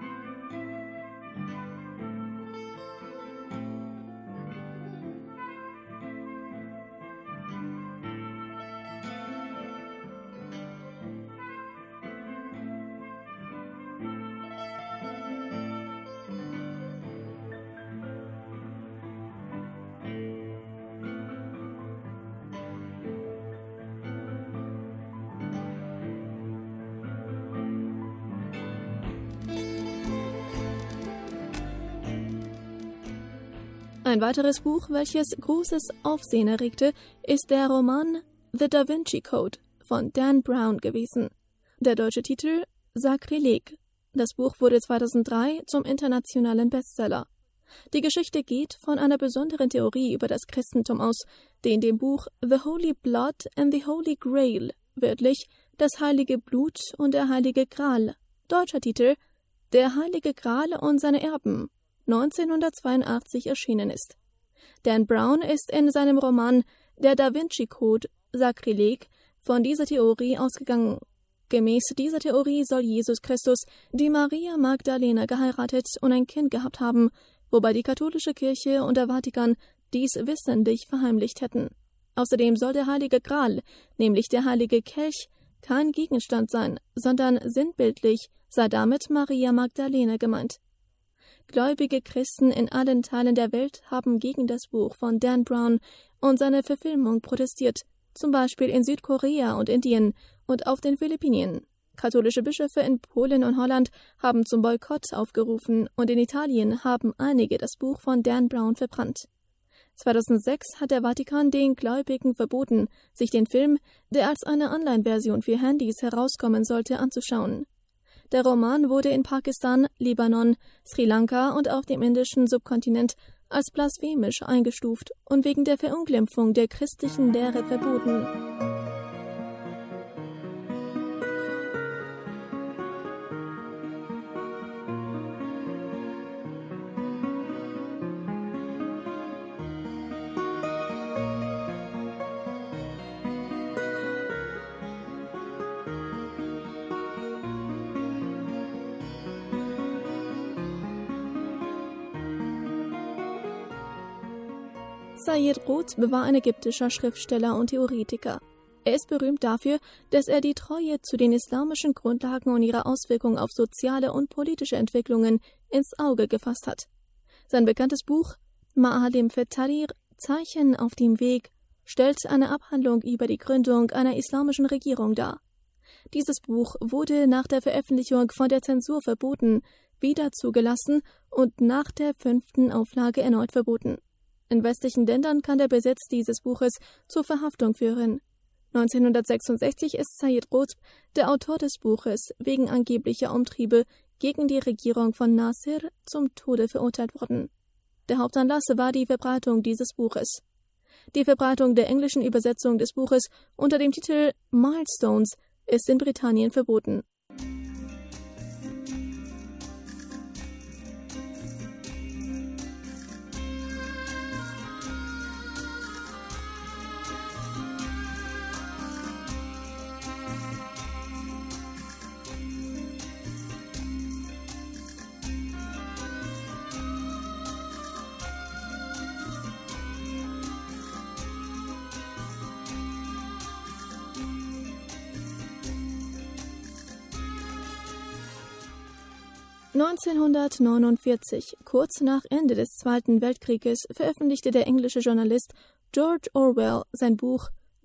Ein weiteres Buch, welches großes Aufsehen erregte, ist der Roman The Da Vinci Code von Dan Brown gewesen. Der deutsche Titel Sakrileg. Das Buch wurde zweitausenddrei zum internationalen Bestseller. Die Geschichte geht von einer besonderen Theorie über das Christentum aus, die in dem Buch The Holy Blood and the Holy Grail, wörtlich das heilige Blut und der heilige Gral, deutscher Titel Der heilige Gral und seine Erben, neunzehnhundertzweiundachtzig erschienen ist. Dan Brown ist in seinem Roman Der Da Vinci Code Sakrileg von dieser Theorie ausgegangen. Gemäß dieser Theorie soll Jesus Christus die Maria Magdalena geheiratet und ein Kind gehabt haben, wobei die katholische Kirche und der Vatikan dies wissentlich verheimlicht hätten. Außerdem soll der heilige Gral, nämlich der heilige Kelch, kein Gegenstand sein, sondern sinnbildlich sei damit Maria Magdalena gemeint. Gläubige Christen in allen Teilen der Welt haben gegen das Buch von Dan Brown und seine Verfilmung protestiert, zum Beispiel in Südkorea und Indien und auf den Philippinen. Katholische Bischöfe in Polen und Holland haben zum Boykott aufgerufen und in Italien haben einige das Buch von Dan Brown verbrannt. zweitausendsechs hat der Vatikan den Gläubigen verboten, sich den Film, der als eine Online-Version für Handys herauskommen sollte, anzuschauen. Der Roman wurde in Pakistan, Libanon, Sri Lanka und auf dem indischen Subkontinent als blasphemisch eingestuft und wegen der Verunglimpfung der christlichen Lehre verboten. Said Qutb war ein ägyptischer Schriftsteller und Theoretiker. Er ist berühmt dafür, dass er die Treue zu den islamischen Grundlagen und ihre Auswirkungen auf soziale und politische Entwicklungen ins Auge gefasst hat. Sein bekanntes Buch Ma'alim fit-Tahrir, Zeichen auf dem Weg, stellt eine Abhandlung über die Gründung einer islamischen Regierung dar. Dieses Buch wurde nach der Veröffentlichung von der Zensur verboten, wieder zugelassen und nach der fünften Auflage erneut verboten. In westlichen Ländern kann der Besitz dieses Buches zur Verhaftung führen. neunzehnhundertsechsundsechzig ist Said Qutb, der Autor des Buches, wegen angeblicher Umtriebe gegen die Regierung von Nasir zum Tode verurteilt worden. Der Hauptanlass war die Verbreitung dieses Buches. Die Verbreitung der englischen Übersetzung des Buches unter dem Titel Milestones ist in Britannien verboten. neunzehnhundertneunundvierzig, kurz nach Ende des Zweiten Weltkrieges, veröffentlichte der englische Journalist George Orwell sein Buch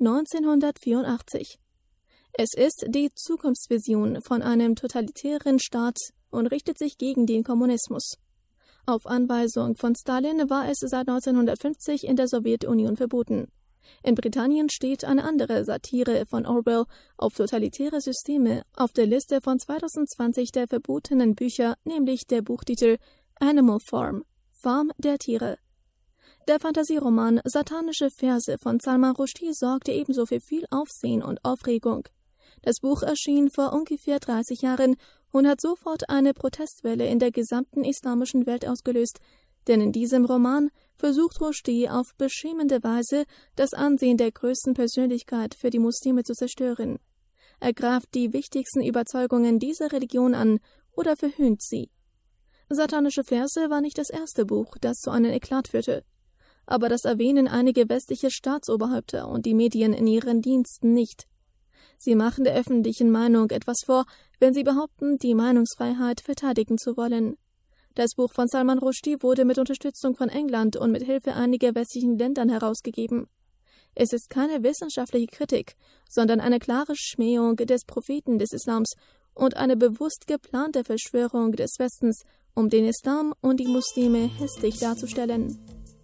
neunzehnhundertvierundachtzig. Es ist die Zukunftsvision von einem totalitären Staat und richtet sich gegen den Kommunismus. Auf Anweisung von Stalin war es seit neunzehnhundertfünfzig in der Sowjetunion verboten. In Britannien steht eine andere Satire von Orwell auf totalitäre Systeme auf der Liste von zweitausendzwanzig der verbotenen Bücher, nämlich der Buchtitel Animal Farm, Farm der Tiere. Der Fantasieroman Satanische Verse von Salman Rushdie sorgte ebenso für viel Aufsehen und Aufregung. Das Buch erschien vor ungefähr dreißig Jahren und hat sofort eine Protestwelle in der gesamten islamischen Welt ausgelöst, denn in diesem Roman versucht Rushdie auf beschämende Weise, das Ansehen der größten Persönlichkeit für die Muslime zu zerstören. Er greift die wichtigsten Überzeugungen dieser Religion an oder verhöhnt sie. Satanische Verse war nicht das erste Buch, das zu einem Eklat führte. Aber das erwähnen einige westliche Staatsoberhäupter und die Medien in ihren Diensten nicht. Sie machen der öffentlichen Meinung etwas vor, wenn sie behaupten, die Meinungsfreiheit verteidigen zu wollen. Das Buch von Salman Rushdie wurde mit Unterstützung von England und mit Hilfe einiger westlichen Ländern herausgegeben. Es ist keine wissenschaftliche Kritik, sondern eine klare Schmähung des Propheten des Islams und eine bewusst geplante Verschwörung des Westens, um den Islam und die Muslime hässlich darzustellen.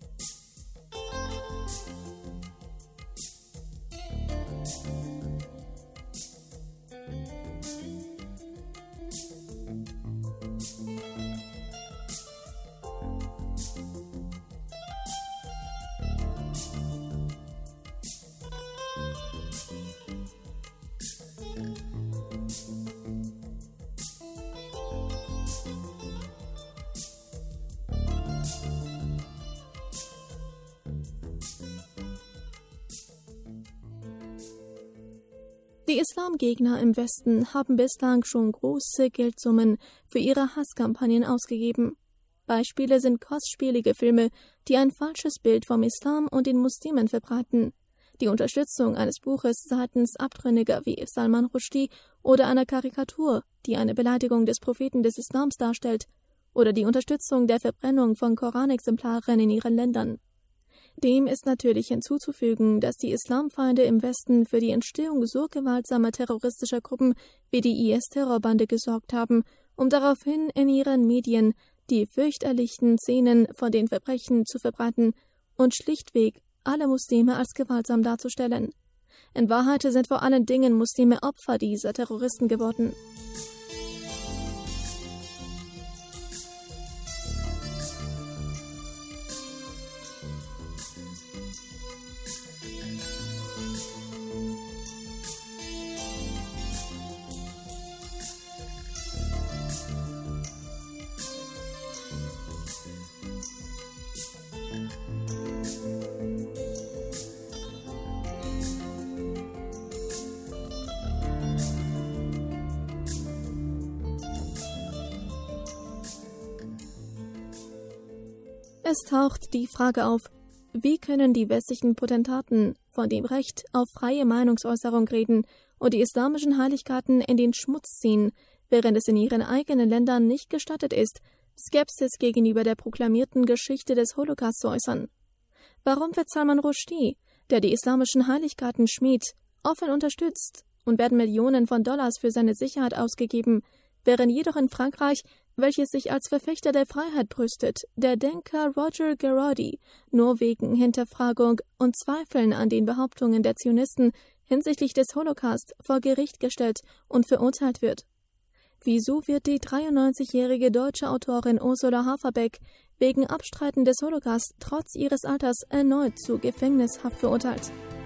Die Islamgegner im Westen haben bislang schon große Geldsummen für ihre Hasskampagnen ausgegeben. Beispiele sind kostspielige Filme, die ein falsches Bild vom Islam und den Muslimen verbreiten, die Unterstützung eines Buches seitens Abtrünniger wie Salman Rushdie oder einer Karikatur, die eine Beleidigung des Propheten des Islams darstellt, oder die Unterstützung der Verbrennung von Koranexemplaren in ihren Ländern. Dem ist natürlich hinzuzufügen, dass die Islamfeinde im Westen für die Entstehung so gewaltsamer terroristischer Gruppen wie die I S-Terrorbande gesorgt haben, um daraufhin in ihren Medien die fürchterlichen Szenen von den Verbrechen zu verbreiten und schlichtweg alle Muslime als gewaltsam darzustellen. In Wahrheit sind vor allen Dingen Muslime Opfer dieser Terroristen geworden. Es taucht die Frage auf, wie können die westlichen Potentaten von dem Recht auf freie Meinungsäußerung reden und die islamischen Heiligkeiten in den Schmutz ziehen, während es in ihren eigenen Ländern nicht gestattet ist, Skepsis gegenüber der proklamierten Geschichte des Holocaust zu äußern. Warum wird Salman Rushdie, der die islamischen Heiligkeiten schmäht, offen unterstützt und werden Millionen von Dollars für seine Sicherheit ausgegeben, während jedoch in Frankreich, welches sich als Verfechter der Freiheit brüstet, der Denker Roger Garaudy nur wegen Hinterfragung und Zweifeln an den Behauptungen der Zionisten hinsichtlich des Holocaust vor Gericht gestellt und verurteilt wird? Wieso wird die dreiundneunzigjährige deutsche Autorin Ursula Haferbeck wegen Abstreiten des Holocaust trotz ihres Alters erneut zu Gefängnishaft verurteilt?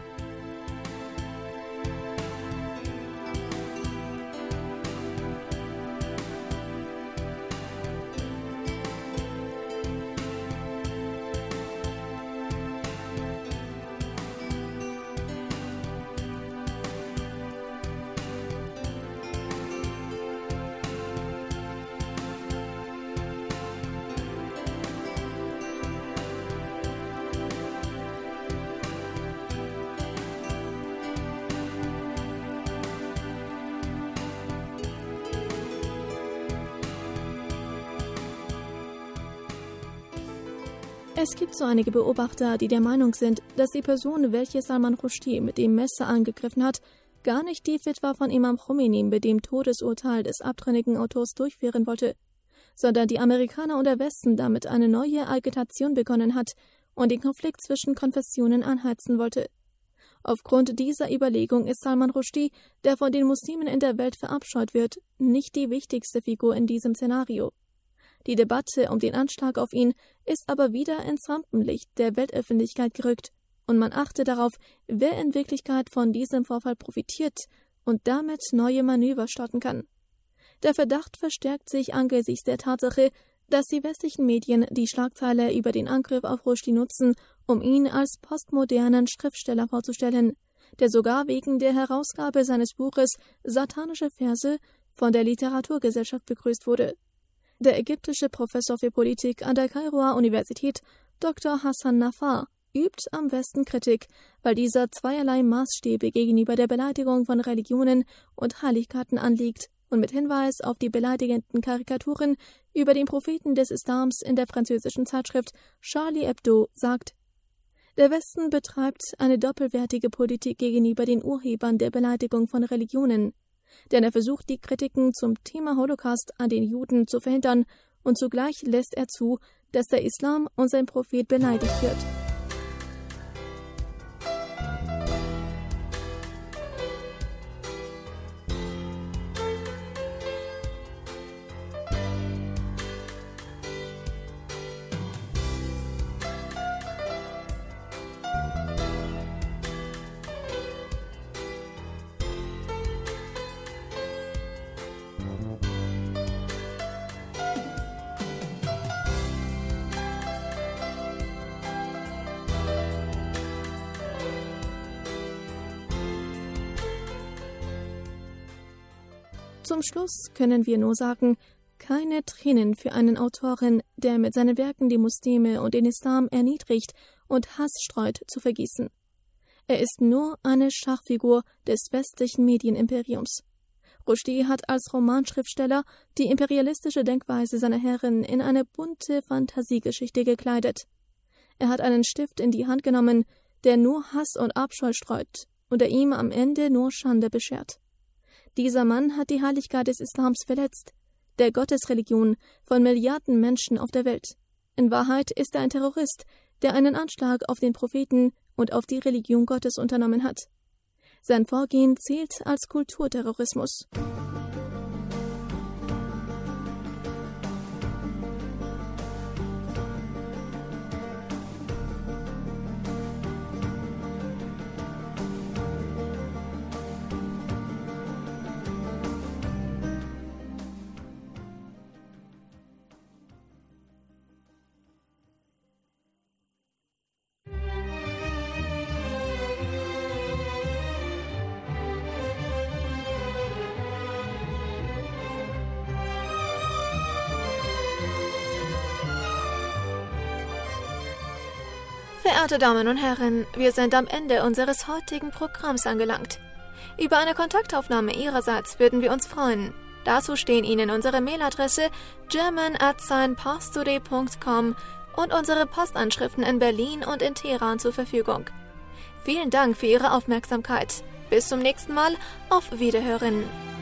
Es gibt so einige Beobachter, die der Meinung sind, dass die Person, welche Salman Rushdie mit dem Messer angegriffen hat, gar nicht die Fitwa von Imam Khomeini mit dem Todesurteil des abtrünnigen Autors durchführen wollte, sondern die Amerikaner und der Westen damit eine neue Agitation begonnen hat und den Konflikt zwischen Konfessionen anheizen wollte. Aufgrund dieser Überlegung ist Salman Rushdie, der von den Muslimen in der Welt verabscheut wird, nicht die wichtigste Figur in diesem Szenario. Die Debatte um den Anschlag auf ihn ist aber wieder ins Rampenlicht der Weltöffentlichkeit gerückt und man achte darauf, wer in Wirklichkeit von diesem Vorfall profitiert und damit neue Manöver starten kann. Der Verdacht verstärkt sich angesichts der Tatsache, dass die westlichen Medien die Schlagzeile über den Angriff auf Rushdie nutzen, um ihn als postmodernen Schriftsteller vorzustellen, der sogar wegen der Herausgabe seines Buches Satanische Verse von der Literaturgesellschaft begrüßt wurde. Der ägyptische Professor für Politik an der Kairoer Universität, Doktor Hassan Nafar, übt am Westen Kritik, weil dieser zweierlei Maßstäbe gegenüber der Beleidigung von Religionen und Heiligkeiten anlegt und mit Hinweis auf die beleidigenden Karikaturen über den Propheten des Islams in der französischen Zeitschrift Charlie Hebdo sagt: Der Westen betreibt eine doppelwertige Politik gegenüber den Urhebern der Beleidigung von Religionen, denn er versucht, die Kritiken zum Thema Holocaust an den Juden zu verhindern und zugleich lässt er zu, dass der Islam und sein Prophet beleidigt wird. Zum Schluss können wir nur sagen, keine Tränen für einen Autoren, der mit seinen Werken die Muslime und den Islam erniedrigt und Hass streut, zu vergießen. Er ist nur eine Schachfigur des westlichen Medienimperiums. Rushdie hat als Romanschriftsteller die imperialistische Denkweise seiner Herren in eine bunte Fantasiegeschichte gekleidet. Er hat einen Stift in die Hand genommen, der nur Hass und Abscheu streut und der ihm am Ende nur Schande beschert. Dieser Mann hat die Heiligkeit des Islams verletzt, der Gottesreligion von Milliarden Menschen auf der Welt. In Wahrheit ist er ein Terrorist, der einen Anschlag auf den Propheten und auf die Religion Gottes unternommen hat. Sein Vorgehen zählt als Kulturterrorismus. Verehrte Damen und Herren, wir sind am Ende unseres heutigen Programms angelangt. Über eine Kontaktaufnahme Ihrerseits würden wir uns freuen. Dazu stehen Ihnen unsere Mailadresse german at signpastoday punkt com und unsere Postanschriften in Berlin und in Teheran zur Verfügung. Vielen Dank für Ihre Aufmerksamkeit. Bis zum nächsten Mal. Auf Wiederhören.